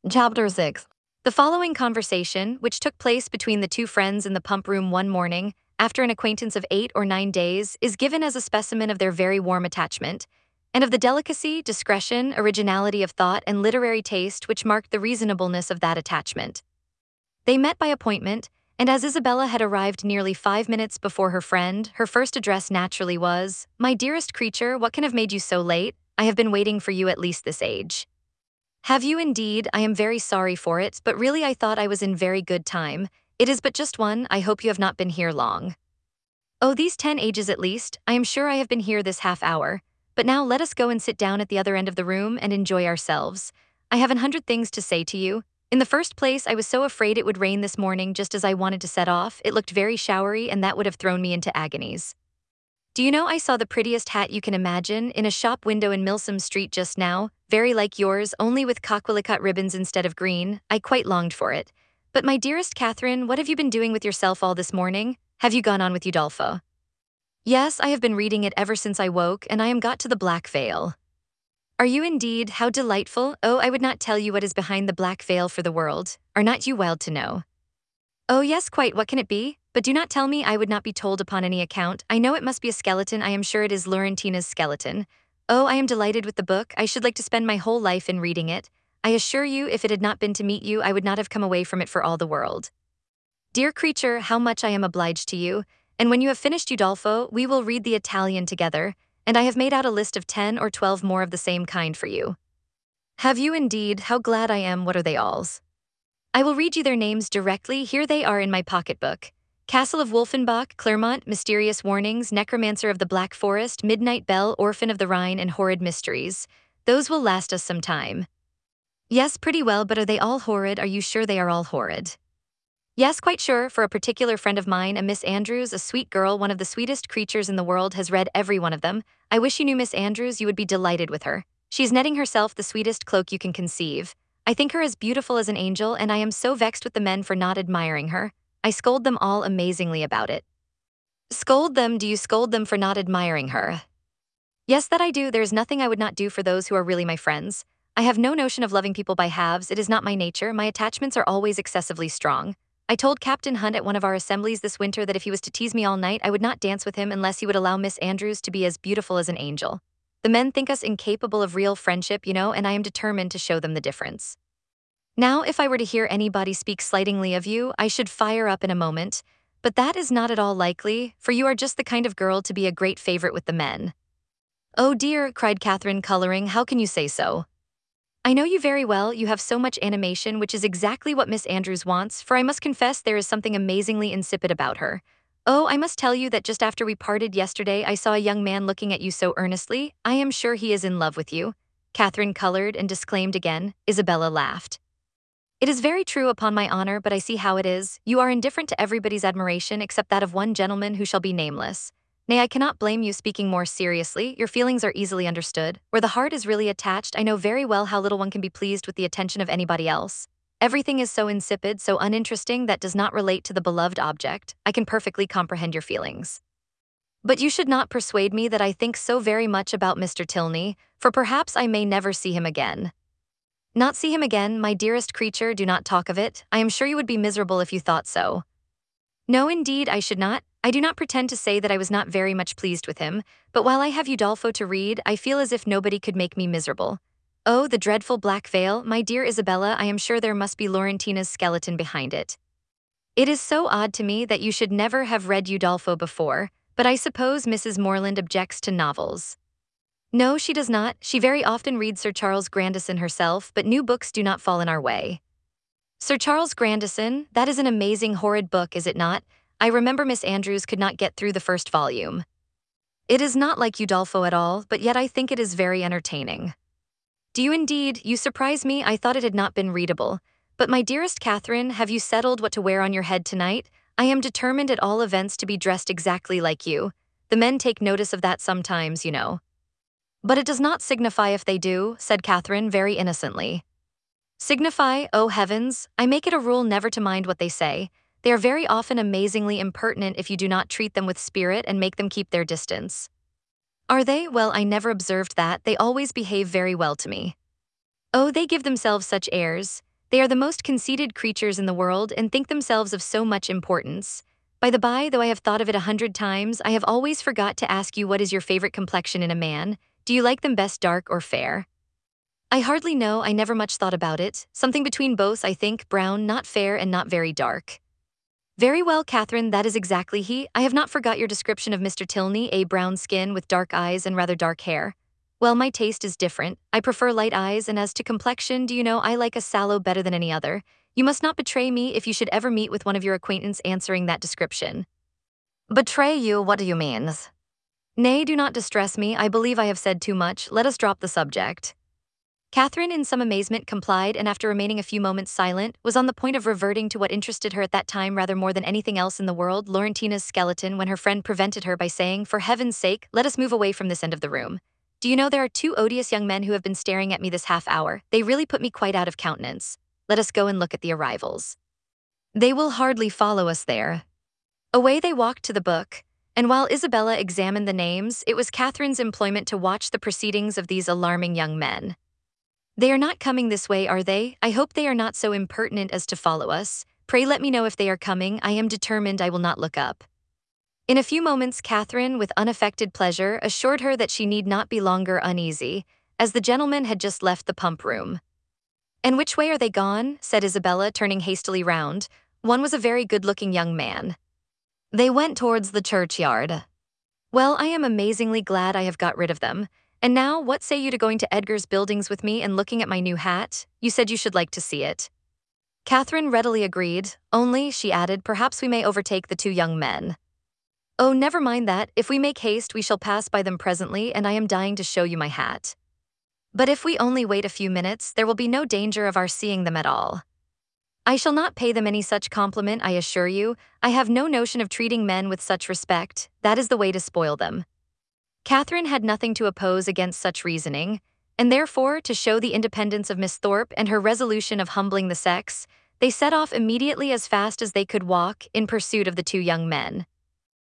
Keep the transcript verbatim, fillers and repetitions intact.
Chapter six. The following conversation, which took place between the two friends in the pump room one morning, after an acquaintance of eight or nine days, is given as a specimen of their very warm attachment, and of the delicacy, discretion, originality of thought, and literary taste which marked the reasonableness of that attachment. They met by appointment, and as Isabella had arrived nearly five minutes before her friend, her first address naturally was, "My dearest creature, what can have made you so late? I have been waiting for you at least this age." "Have you indeed? I am very sorry for it, but really I thought I was in very good time. It is but just one. I hope you have not been here long." "Oh, these ten ages at least. I am sure I have been here this half hour. But now let us go and sit down at the other end of the room and enjoy ourselves. I have an hundred things to say to you. In the first place, I was so afraid it would rain this morning just as I wanted to set off. It looked very showery, and that would have thrown me into agonies. Do you know I saw the prettiest hat you can imagine in a shop window in Milsom Street just now, very like yours, only with coquelicot ribbons instead of green. I quite longed for it. But my dearest Catherine, what have you been doing with yourself all this morning? Have you gone on with Udolpho?" "Yes, I have been reading it ever since I woke, and I am got to the Black Veil." "Are you indeed? How delightful! Oh, I would not tell you what is behind the Black Veil for the world. Are not you wild to know?" "Oh yes, quite. What can it be? But do not tell me. I would not be told upon any account. I know it must be a skeleton. I am sure it is Laurentina's skeleton. Oh, I am delighted with the book. I should like to spend my whole life in reading it. I assure you, if it had not been to meet you, I would not have come away from it for all the world." "Dear creature, how much I am obliged to you. And when you have finished Udolpho, we will read the Italian together, and I have made out a list of ten or twelve more of the same kind for you." "Have you indeed? How glad I am. What are they alls?" "I will read you their names directly. Here they are in my pocketbook. Castle of Wolfenbach, Clermont, Mysterious Warnings, Necromancer of the Black Forest, Midnight Bell, Orphan of the Rhine, and Horrid Mysteries. Those will last us some time." "Yes, pretty well, but are they all horrid? Are you sure they are all horrid?" "Yes, quite sure, for a particular friend of mine, a Miss Andrews, a sweet girl, one of the sweetest creatures in the world, has read every one of them. I wish you knew Miss Andrews. You would be delighted with her. She is netting herself the sweetest cloak you can conceive. I think her as beautiful as an angel, and I am so vexed with the men for not admiring her. I scold them all amazingly about it." "Scold them? Do you scold them for not admiring her?" "Yes, that I do. There is nothing I would not do for those who are really my friends. I have no notion of loving people by halves. It is not my nature. My attachments are always excessively strong. I told Captain Hunt at one of our assemblies this winter that if he was to tease me all night, I would not dance with him unless he would allow Miss Andrews to be as beautiful as an angel. The men think us incapable of real friendship, you know, and I am determined to show them the difference. Now, if I were to hear anybody speak slightingly of you, I should fire up in a moment, but that is not at all likely, for you are just the kind of girl to be a great favorite with the men." "Oh dear," cried Catherine, coloring, "how can you say so?" "I know you very well. You have so much animation, which is exactly what Miss Andrews wants, for I must confess there is something amazingly insipid about her. Oh, I must tell you that just after we parted yesterday, I saw a young man looking at you so earnestly. I am sure he is in love with you." Catherine colored and disclaimed again. Isabella laughed. "It is very true, upon my honor, but I see how it is. You are indifferent to everybody's admiration except that of one gentleman who shall be nameless. Nay, I cannot blame you. Speaking more seriously, your feelings are easily understood. Where the heart is really attached, I know very well how little one can be pleased with the attention of anybody else. Everything is so insipid, so uninteresting that does not relate to the beloved object. I can perfectly comprehend your feelings. But you should not persuade me that I think so very much about Mister Tilney, for perhaps I may never see him again." "Not see him again, my dearest creature, do not talk of it. I am sure you would be miserable if you thought so." "No, indeed, I should not. I do not pretend to say that I was not very much pleased with him, but while I have Udolpho to read, I feel as if nobody could make me miserable. Oh, the dreadful Black Veil, my dear Isabella, I am sure there must be Laurentina's skeleton behind it. It is so odd to me that you should never have read Udolpho before, but I suppose Missus Moreland objects to novels." "No, she does not. She very often reads Sir Charles Grandison herself, but new books do not fall in our way." "Sir Charles Grandison? That is an amazing horrid book, is it not? I remember Miss Andrews could not get through the first volume." "It is not like Udolpho at all, but yet I think it is very entertaining." "Do you indeed? You surprise me. I thought it had not been readable. But my dearest Catherine, have you settled what to wear on your head tonight? I am determined at all events to be dressed exactly like you. The men take notice of that sometimes, you know." "But it does not signify if they do," said Catherine very innocently. "Signify? Oh heavens! I make it a rule never to mind what they say. They are very often amazingly impertinent if you do not treat them with spirit and make them keep their distance." "Are they? Well, I never observed that. They always behave very well to me." "Oh, they give themselves such airs. They are the most conceited creatures in the world and think themselves of so much importance. By the by, though I have thought of it a hundred times, I have always forgot to ask you what is your favorite complexion in a man. Do you like them best dark or fair? I hardly know, I never much thought about it. Something between both, I think, brown, not fair and not very dark. Very well, Catherine, that is exactly he. I have not forgot your description of Mister Tilney, a brown skin with dark eyes and rather dark hair. Well, my taste is different. I prefer light eyes, and as to complexion, do you know, I like a sallow better than any other. You must not betray me if you should ever meet with one of your acquaintance answering that description. Betray you, what do you mean? Nay, do not distress me, I believe I have said too much, let us drop the subject. Catherine, in some amazement, complied, and after remaining a few moments silent, was on the point of reverting to what interested her at that time rather more than anything else in the world, Laurentina's skeleton, when her friend prevented her by saying, "For heaven's sake, let us move away from this end of the room. Do you know there are two odious young men who have been staring at me this half hour? They really put me quite out of countenance. Let us go and look at the arrivals. They will hardly follow us there." Away they walked to the book, and while Isabella examined the names, it was Catherine's employment to watch the proceedings of these alarming young men. They are not coming this way, are they? I hope they are not so impertinent as to follow us. Pray let me know if they are coming. I am determined I will not look up. In a few moments, Catherine, with unaffected pleasure, assured her that she need not be longer uneasy, as the gentlemen had just left the pump room. "And which way are they gone?" said Isabella, turning hastily round. One was a very good-looking young man. "They went towards the churchyard." "Well, I am amazingly glad I have got rid of them. And now, what say you to going to Edgar's Buildings with me and looking at my new hat? You said you should like to see it." Catherine readily agreed, "Only," she added, "perhaps we may overtake the two young men." "Oh, never mind that. If we make haste, we shall pass by them presently, and I am dying to show you my hat. But if we only wait a few minutes, there will be no danger of our seeing them at all. I shall not pay them any such compliment, I assure you. I have no notion of treating men with such respect. That is the way to spoil them." Catherine had nothing to oppose against such reasoning, and therefore, to show the independence of Miss Thorpe and her resolution of humbling the sex, they set off immediately as fast as they could walk in pursuit of the two young men.